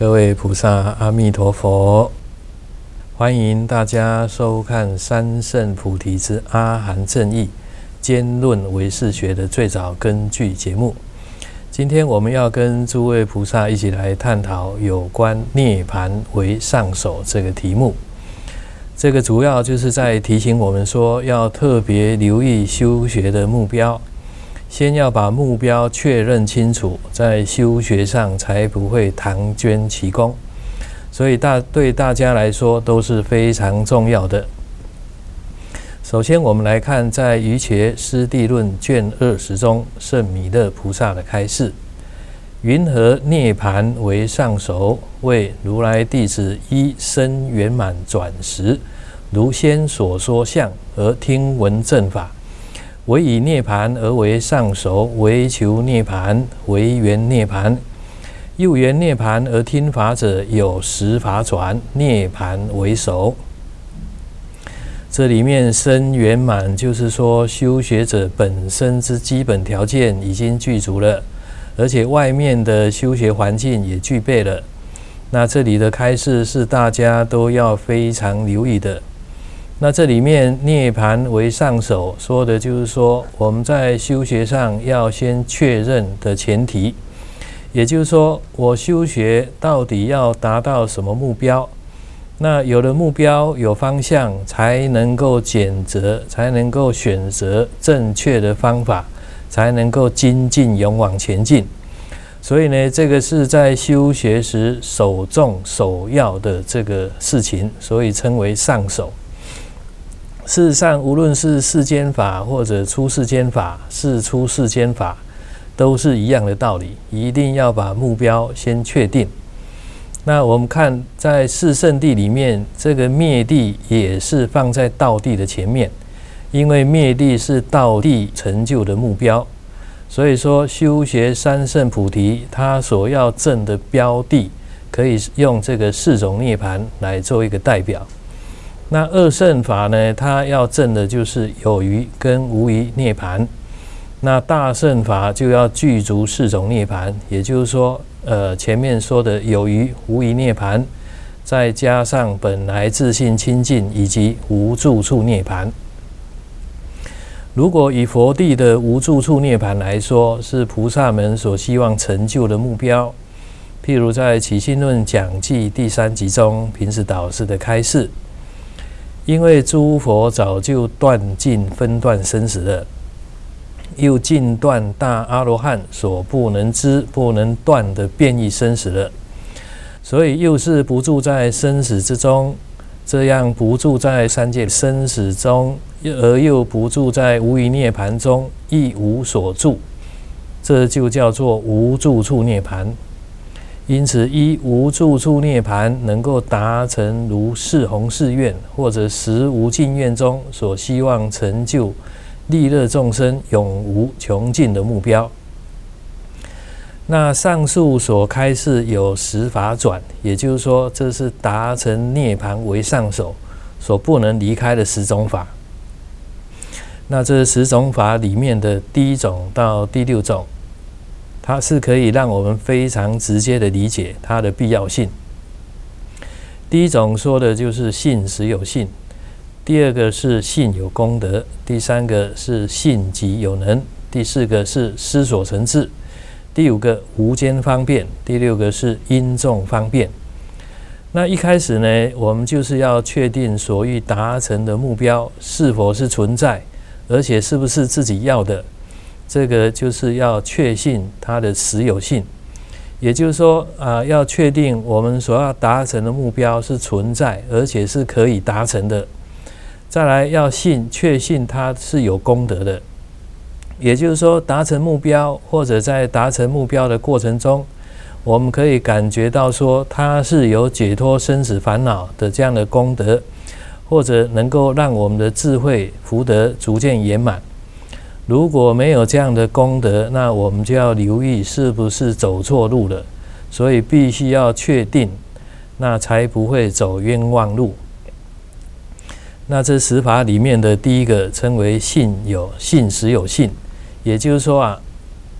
各位菩萨，阿弥陀佛！欢迎大家收看三圣菩提之阿含正义兼论唯识学的最早根据节目。今天我们要跟诸位菩萨一起来探讨有关涅槃为上首这个题目。这个主要就是在提醒我们说，要特别留意修学的目标，先要把目标确认清楚，在修学上才不会唐捐其功。所以对大家来说都是非常重要的。首先我们来看在瑜伽师地论卷20中圣弥勒菩萨的开示，云何涅槃为上首？为如来弟子依身圆满转时，如先所说相而听闻正法，唯以涅槃而为上首，唯求涅槃，唯缘涅槃。又缘涅槃而听法者，有十法转，涅槃为首。这里面身圆满，就是说修学者本身之基本条件已经具足了，而且外面的修学环境也具备了。那这里的开示是大家都要非常留意的。那这里面涅槃为上首，说的就是说我们在修学上要先确认的前提，也就是说我修学到底要达到什么目标。那有了目标有方向，才能够选择正确的方法，才能够精进勇往前进。所以呢，这个是在修学时首重首要的这个事情，所以称为上首。事实上，无论是世间法或者出世间法、事出世间法，都是一样的道理，一定要把目标先确定。那我们看在四圣谛里面，这个灭谛也是放在道谛的前面，因为灭谛是道谛成就的目标。所以说修学三圣菩提，它所要证的标的，可以用这个四种涅槃来做一个代表。那二圣法呢，它要证的就是有余跟无余涅槃。那大圣法就要具足四种涅槃，也就是说前面说的有余无余涅槃，再加上本来自性清净以及无住处涅槃。如果以佛地的无住处涅槃来说，是菩萨们所希望成就的目标。譬如在起信论讲记第3集中，平时导师的开示，因为诸佛早就断尽分段生死了，又尽断大阿罗汉所不能知不能断的变异生死了，所以又是不住在生死之中，这样不住在三界生死中，而又不住在无余涅槃中，亦无所住，这就叫做无住处涅槃。因此依无住处涅槃能够达成如四弘誓愿或者十无尽愿中所希望成就利乐众生永无穷尽的目标。那上述所开示有十法转，也就是说这是达成涅槃为上首所不能离开的10种法。那这10种法里面的第1种到第6种，它是可以让我们非常直接的理解它的必要性。第1种说的就是信实有信，第2个是信有功德，第3个是信即有能，第4个是思所成智，第5个无间方便，第6个是因众方便。那一开始呢，我们就是要确定所欲达成的目标是否是存在，而且是不是自己要的。这个就是要确信它的实有性，也就是说要确定我们所要达成的目标是存在，而且是可以达成的。再来要确信它是有功德的，也就是说达成目标或者在达成目标的过程中，我们可以感觉到说它是有解脱生死烦恼的这样的功德，或者能够让我们的智慧福德逐渐圆满。如果没有这样的功德，那我们就要留意是不是走错路了，所以必须要确定，那才不会走冤枉路。那这10法里面的第1个称为信实有信，也就是说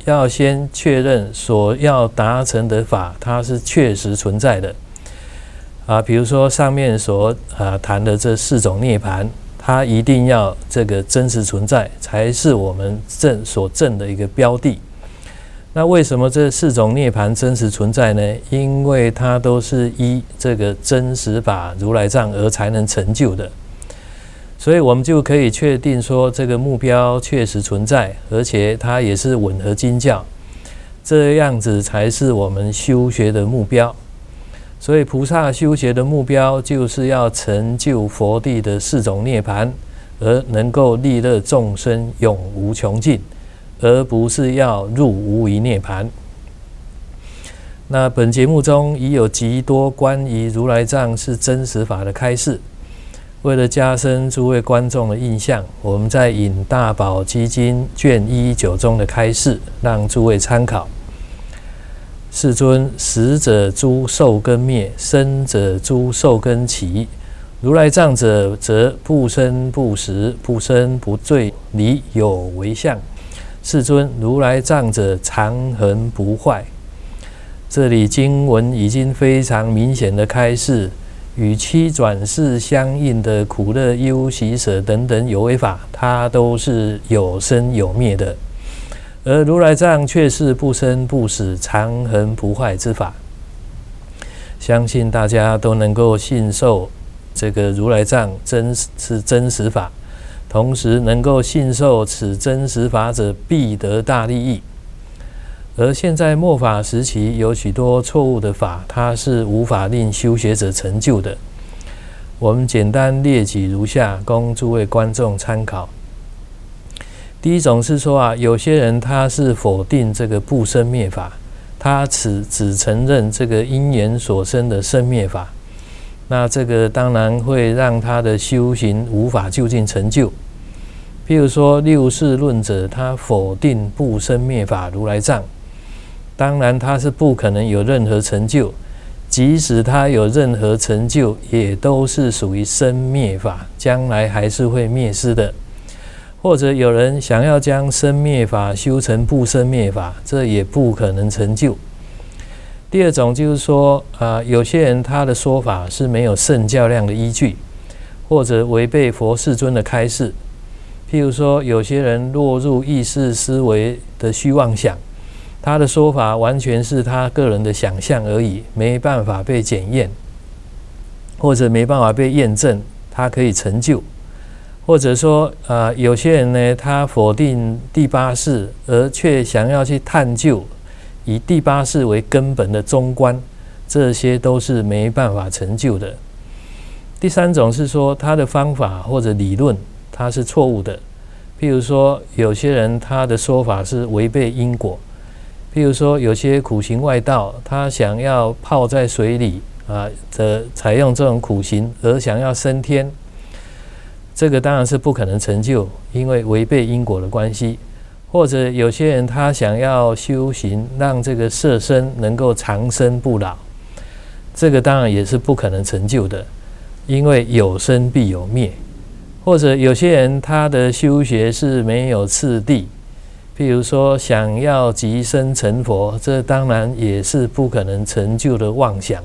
要先确认所要达成的法，它是确实存在的比如说上面所谈的这4种涅槃，它一定要这个真实存在，才是我们所证的一个标的。那为什么这4种涅槃真实存在呢？因为它都是依这个真实法如来藏而才能成就的，所以我们就可以确定说这个目标确实存在，而且它也是吻合经教，这样子才是我们修学的目标。所以菩萨修学的目标就是要成就佛地的4种涅槃，而能够利乐众生永无穷尽，而不是要入无余涅槃。那本节目中已有极多关于如来藏是真实法的开示，为了加深诸位观众的印象，我们再引大宝积经卷119中的开示，让诸位参考。世尊，死者诸受根灭，生者诸受根起。如来藏者，则不生不死，不生不坠，离有为相。世尊，如来藏者常恒不坏。这里经文已经非常明显的开示，与7转世相应的苦乐忧喜舍等等有为法，它都是有生有灭的。而如来藏却是不生不死、常恒不坏之法。相信大家都能够信受这个如来藏是真实法，同时能够信受此真实法者必得大利益。而现在末法时期有许多错误的法，它是无法令修学者成就的。我们简单列举如下，供诸位观众参考。第一种是说有些人他是否定这个不生灭法，他只承认这个因缘所生的生灭法，那这个当然会让他的修行无法究竟成就。譬如说六世论者，他否定不生灭法如来藏，当然他是不可能有任何成就，即使他有任何成就，也都是属于生灭法，将来还是会灭失的。或者有人想要将生灭法修成不生灭法，这也不可能成就。第二种就是说有些人他的说法是没有圣教量的依据，或者违背佛世尊的开示。譬如说有些人落入意识思维的虚妄想，他的说法完全是他个人的想象而已，没办法被检验，或者没办法被验证他可以成就。或者说有些人呢，他否定第八识，而却想要去探究以第八识为根本的中观，这些都是没办法成就的。第三种是说他的方法或者理论他是错误的，譬如说有些人他的说法是违背因果，譬如说有些苦行外道，他想要泡在水里采用这种苦行而想要升天，这个当然是不可能成就，因为违背因果的关系。或者有些人他想要修行让这个色身能够长生不老，这个当然也是不可能成就的，因为有生必有灭。或者有些人他的修学是没有次第，譬如说想要即生成佛，这当然也是不可能成就的妄想。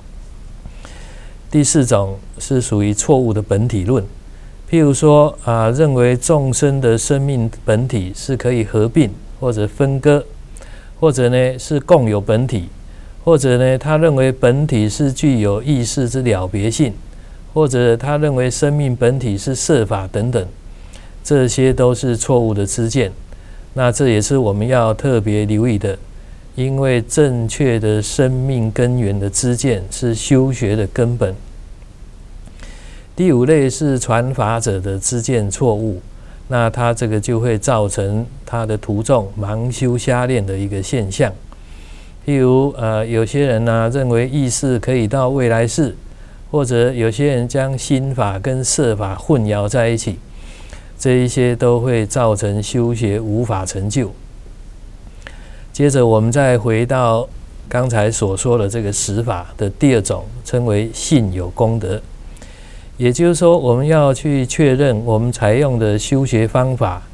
第四种是属于错误的本体论，譬如说认为众生的生命本体是可以合并或者分割，或者呢是共有本体，或者呢他认为本体是具有意识之了别性，或者他认为生命本体是色法等等，这些都是错误的知见。那这也是我们要特别留意的，因为正确的生命根源的知见是修学的根本。第五类是传法者的知见错误，那他这个就会造成他的徒众盲修瞎练的一个现象。譬如有些人认为意识可以到未来世，或者有些人将心法跟色法混淆在一起，这一些都会造成修学无法成就。接着我们再回到刚才所说的这个十法的第二种，称为信有功德。也就是说，我们要去确认我们采用的修学方法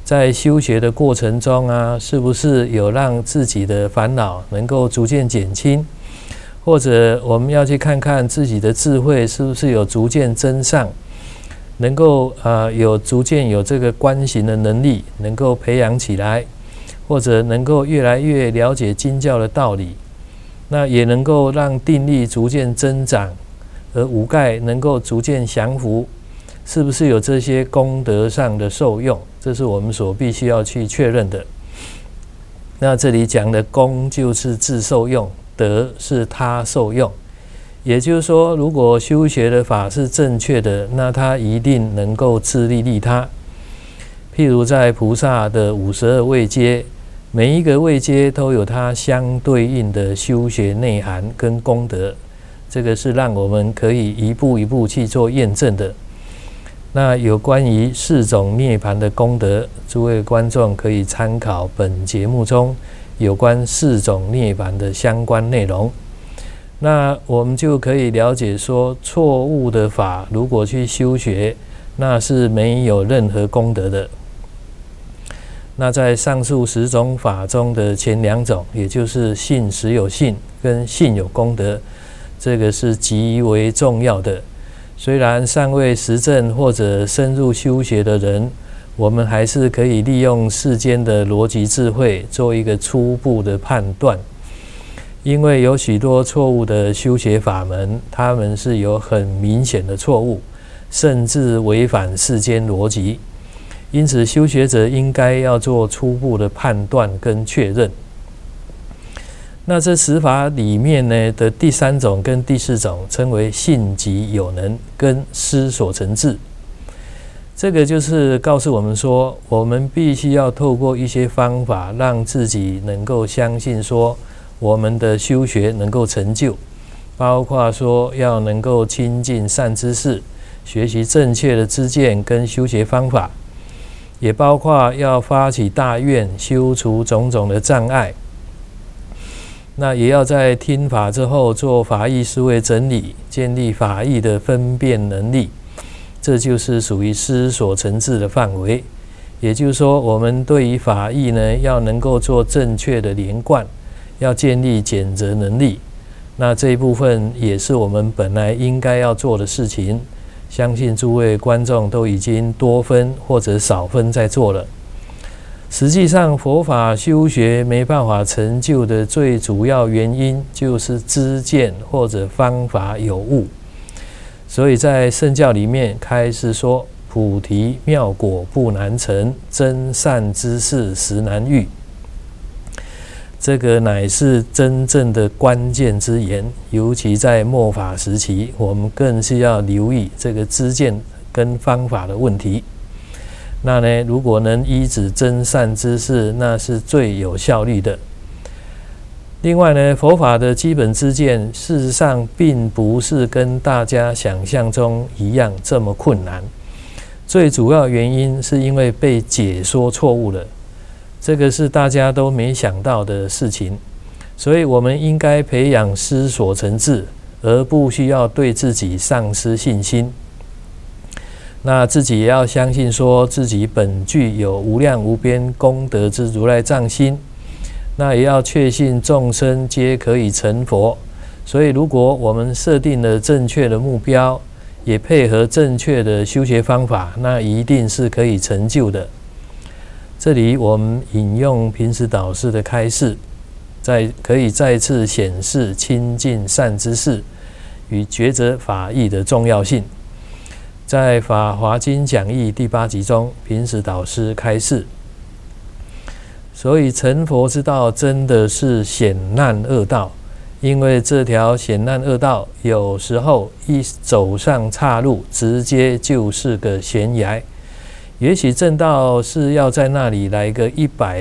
在修学的过程中啊，是不是有让自己的烦恼能够逐渐减轻？或者我们要去看看自己的智慧是不是有逐渐增上，能够逐渐有这个观行的能力，能够培养起来，或者能够越来越了解经教的道理，那也能够让定力逐渐增长，而五盖能够逐渐降伏，是不是有这些功德上的受用？这是我们所必须要去确认的。那这里讲的功就是自受用，德是他受用。也就是说，如果修学的法是正确的，那他一定能够自利利他。譬如在菩萨的52位阶，每一个位阶都有它相对应的修学内涵跟功德，这个是让我们可以一步一步去做验证的。那有关于4种涅槃的功德，诸位观众可以参考本节目中有关4种涅槃的相关内容。那我们就可以了解说，错误的法如果去修学，那是没有任何功德的。那在上述10种法中的前2种，也就是信实有信跟信有功德，这个是极为重要的。虽然尚未实证或者深入修学的人，我们还是可以利用世间的逻辑智慧做一个初步的判断。因为有许多错误的修学法门，他们是有很明显的错误，甚至违反世间逻辑。因此，修学者应该要做初步的判断跟确认。那这10法里面呢的第3种跟第4种称为信即有能跟思所成智。这个就是告诉我们说，我们必须要透过一些方法，让自己能够相信说，我们的修学能够成就，包括说要能够亲近善知识，学习正确的知见跟修学方法，也包括要发起大愿，修除种种的障碍。那也要在听法之后做法义思维整理，建立法义的分辨能力，这就是属于思所成智的范围。也就是说，我们对于法义呢，要能够做正确的连贯，要建立检责能力。那这一部分也是我们本来应该要做的事情，相信诸位观众都已经多分或者少分在做了。实际上，佛法修学没办法成就的最主要原因，就是知见或者方法有误。所以在圣教里面开始说，菩提妙果不难成，真善知识实难遇。这个乃是真正的关键之言，尤其在末法时期，我们更是要留意这个知见跟方法的问题。那呢，如果能依止真善知识，那是最有效率的。另外呢，佛法的基本知见，事实上并不是跟大家想象中一样这么困难。最主要原因是因为被解说错误了，这个是大家都没想到的事情。所以我们应该培养思所成智，而不需要对自己丧失信心。那自己也要相信说，自己本具有无量无边功德之如来藏心。那也要确信众生皆可以成佛。所以如果我们设定了正确的目标，也配合正确的修学方法，那一定是可以成就的。这里我们引用平时导师的开示，可以再次显示亲近善知识与抉择法义的重要性。在《法华经讲义》第8集中，平时导师开示，所以成佛之道真的是险难恶道，因为这条险难恶道有时候一走上岔路，直接就是个悬崖。也许正道是要在那里来个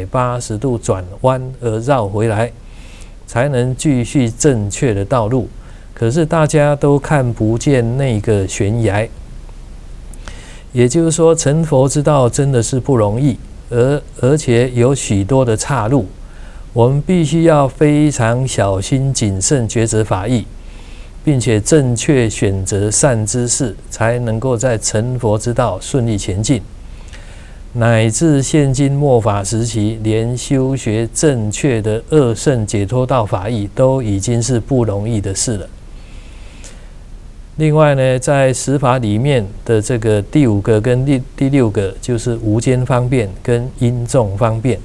180度转弯而绕回来，才能继续正确的道路。可是大家都看不见那个悬崖。也就是说，成佛之道真的是不容易，而且有许多的岔路，我们必须要非常小心谨慎抉择法义，并且正确选择善知识，才能够在成佛之道顺利前进。 乃至现今末法时期，连修学正确的二圣解脱道法义，都已经是不容易的事了。另外呢，在十法里面的这个第5个跟第6个，就是无间方便跟因众方便。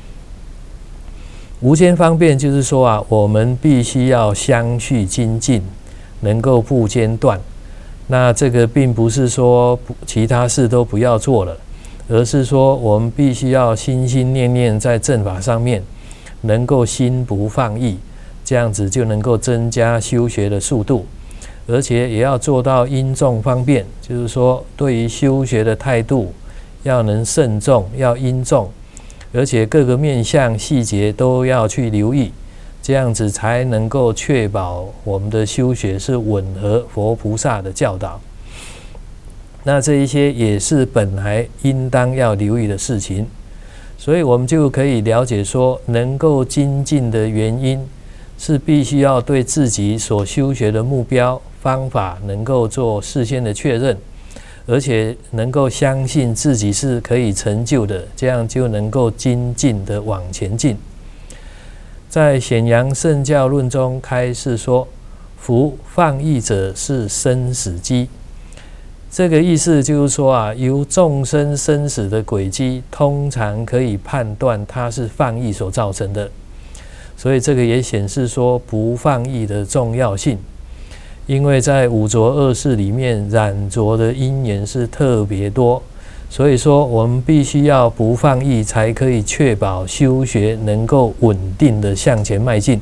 无间方便就是说啊，我们必须要相续精进，能够不间断。那这个并不是说其他事都不要做了，而是说我们必须要心心念念在正法上面，能够心不放逸，这样子就能够增加修学的速度。而且也要做到因众方便，就是说对于修学的态度要能慎重，要因众，而且各个面向细节都要去留意，这样子才能够确保我们的修学是吻合佛菩萨的教导。那这一些也是本来应当要留意的事情，所以我们就可以了解说，能够精进的原因是必须要对自己所修学的目标方法能够做事先的确认，而且能够相信自己是可以成就的，这样就能够精进的往前进。在显扬圣教论中开示说，夫放逸者是生死机。这个意思就是说啊，由众生生死的轨迹，通常可以判断它是放逸所造成的。所以这个也显示说不放逸的重要性，因为在五浊恶世里面，染浊的因缘是特别多，所以说我们必须要不放逸，才可以确保修学能够稳定的向前迈进。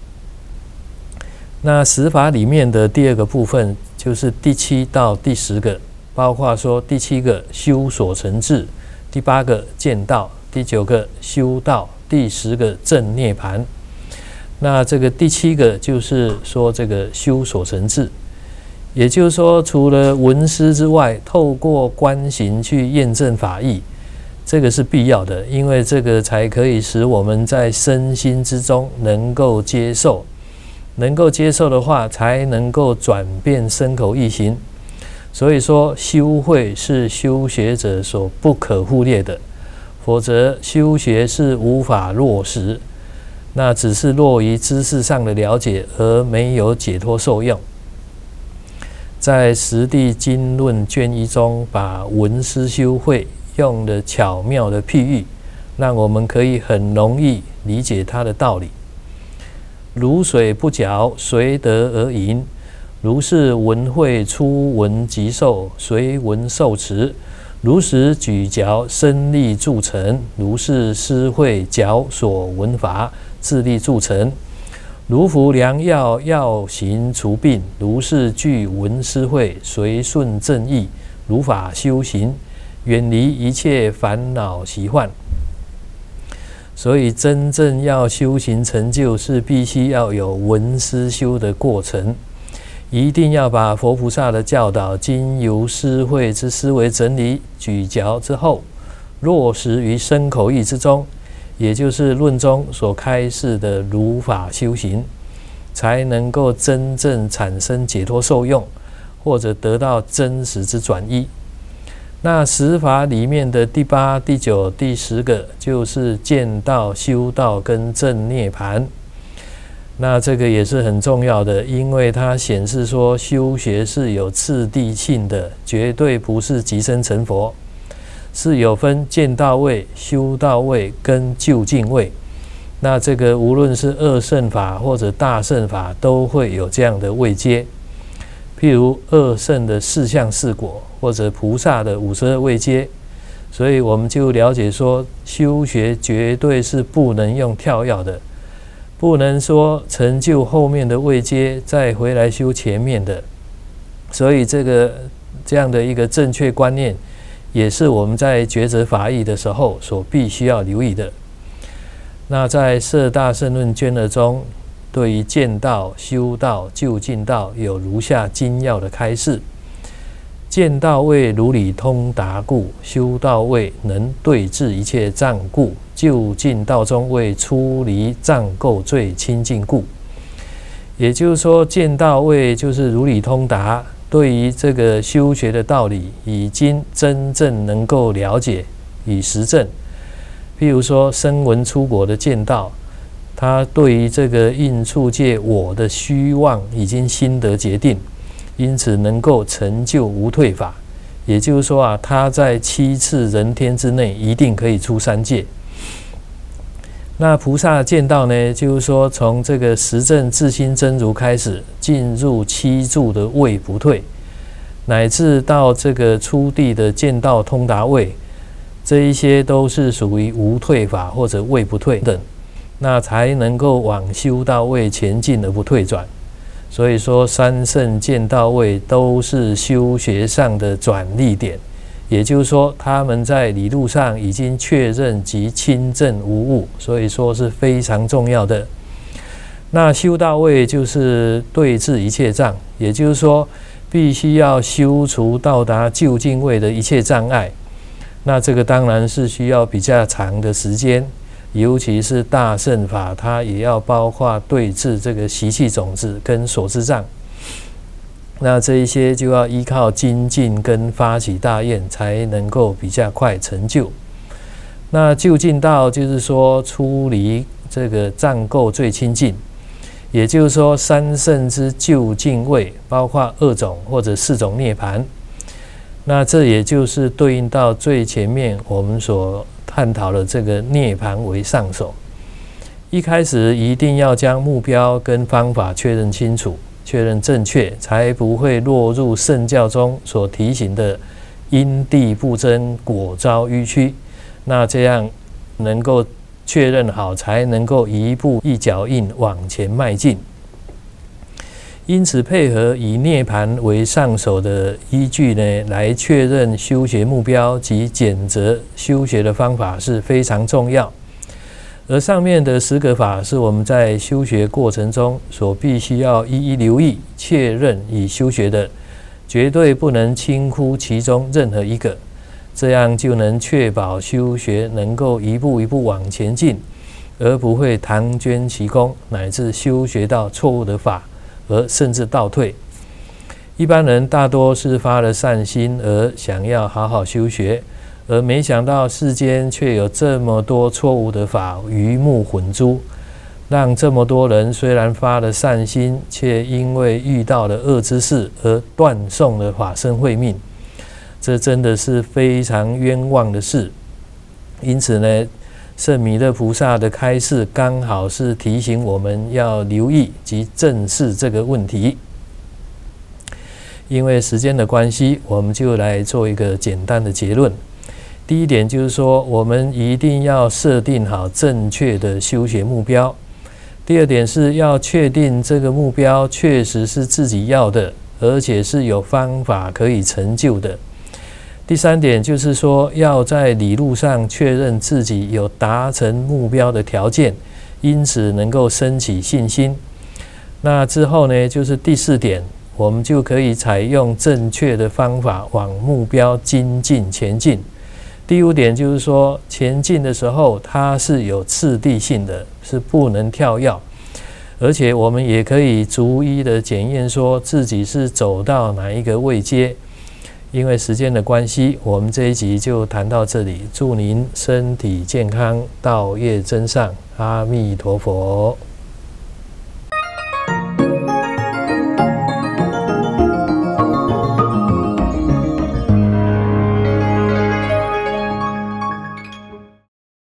那十法里面的第2个部分，就是第7到第10个，包括说第7个修所成智，第8个见道，第9个修道，第10个正涅槃。那这个第7个就是说这个修所成智，也就是说，除了闻思之外，透过观行去验证法义，这个是必要的，因为这个才可以使我们在身心之中能够接受，能够接受的话，才能够转变身口意行。所以说，修慧是修学者所不可忽略的，否则修学是无法落实。那只是落于知识上的了解，而没有解脱受用。在《十地经论》卷1中，把闻思修慧用了巧妙的譬喻，让我们可以很容易理解它的道理。如水不搅，随得而盈；如是闻慧初闻即受，随闻受持；如实举嚼，身力铸成；如是思慧嚼所闻法，自力铸成。如服良药，药行除病；如是具闻思慧，随顺正义，如法修行，远离一切烦恼习患。所以真正要修行成就，是必须要有闻思修的过程，一定要把佛菩萨的教导经由思慧之思维整理咀嚼之后，落实于身口意之中，也就是论中所开示的如法修行，才能够真正产生解脱受用，或者得到真实之转依。那十法里面的第8、第9、第10个，就是见道、修道跟正涅槃。那这个也是很重要的，因为它显示说修学是有次第性的，绝对不是即生成佛，是有分见道位、修道位跟究竟位。那这个无论是二圣法或者大圣法，都会有这样的位阶。譬如二圣的四相四果，或者菩萨的52位阶。所以我们就了解说，修学绝对是不能用跳跃的，不能说成就后面的位阶再回来修前面的。所以这样的一个正确观念，也是我们在抉择法义的时候所必须要留意的。那在《摄大乘论》卷2中，对于见道、修道、究竟道有如下精要的开示：见道位如理通达故，修道位能对治一切障故，究竟道中为出离障垢最清净故。也就是说，见道位就是如理通达，对于这个修学的道理已经真正能够了解， 与实证。譬如说声闻出果的见道，他对于这个应处界我的虚妄已经心得决定，因此能够成就无退法。也就是说啊，他在7次人天之内一定可以出三界。那菩萨见道呢，就是说从这个实证自心真如开始，进入7住的位不退，乃至到这个初地的见道通达位，这一些都是属于无退法或者位不退等，那才能够往修道位前进而不退转。所以说三圣见道位都是修学上的转捩点，也就是说他们在理路上已经确认及亲证无误，所以说是非常重要的。那修道位就是对治一切障，也就是说必须要修除到达究竟位的一切障碍。那这个当然是需要比较长的时间，尤其是大乘法，它也要包括对治这个习气种子跟所知障。那这一些就要依靠精进跟发起大愿，才能够比较快成就。那究竟道就是说出离这个障垢最清净，也就是说三圣之究竟位，包括2种或者4种涅槃。那这也就是对应到最前面我们所探讨的这个涅槃为上首。一开始一定要将目标跟方法确认清楚，确认正确，才不会落入圣教中所提醒的因地不真，果遭迂曲。那这样能够确认好，才能够一步一脚印往前迈进。因此配合以涅槃为上首的依据呢，来确认修学目标及检择修学的方法是非常重要。而上面的10个法是我们在修学过程中所必须要一一留意确认以修学的，绝对不能轻忽其中任何一个，这样就能确保修学能够一步一步往前进，而不会唐捐其功，乃至修学到错误的法，而甚至倒退。一般人大多是发了善心而想要好好修学，而没想到世间却有这么多错误的法鱼目混珠，让这么多人虽然发了善心，却因为遇到了恶知识而断送了法身慧命，这真的是非常冤枉的事。因此呢，圣弥勒菩萨的开示刚好是提醒我们要留意及正视这个问题。因为时间的关系，我们就来做一个简单的结论。第一点就是说，我们一定要设定好正确的修学目标。第二点是要确定这个目标确实是自己要的，而且是有方法可以成就的。第三点就是说，要在理路上确认自己有达成目标的条件，因此能够升起信心。那之后呢，就是第4点，我们就可以采用正确的方法往目标精进前进。第5点就是说，前进的时候它是有次第性的，是不能跳跃，而且我们也可以逐一的检验说自己是走到哪一个位阶。因为时间的关系，我们这一集就谈到这里。祝您身体健康，道业增上，阿弥陀佛。